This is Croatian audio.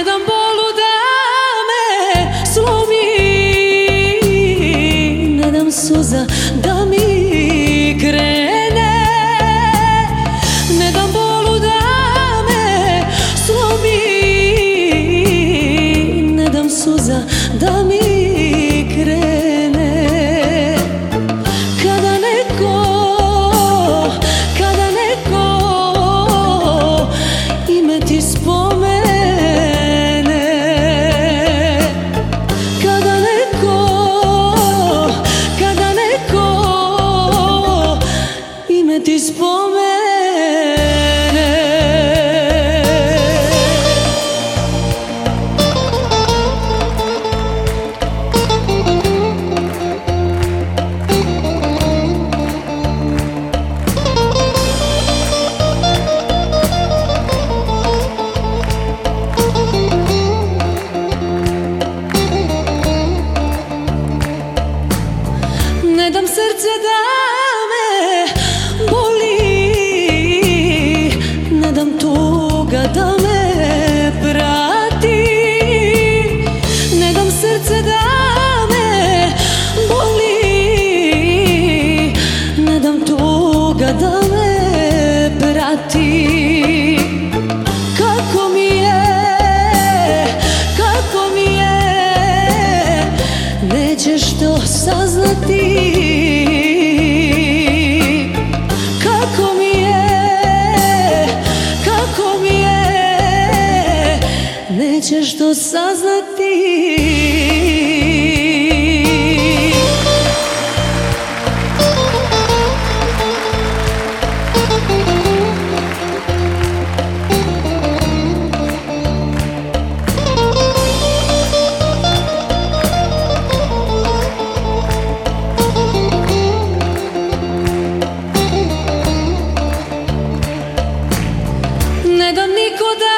Ne dam bolu da me slomi, ne dam suza da mi krene. Ne dam bolu da me slomi, ne dam suza da mi krene. Kada neko ime ti spomene, kada neko ime ti spomene. Ne dam srce da me boli, ne dam tuga da me prati. Ne dam srce da me boli, ne dam tuga da me prati. Kako mi je, nećeš to saznati. Kako mi je, nećeš to saznati. Ne dam niko da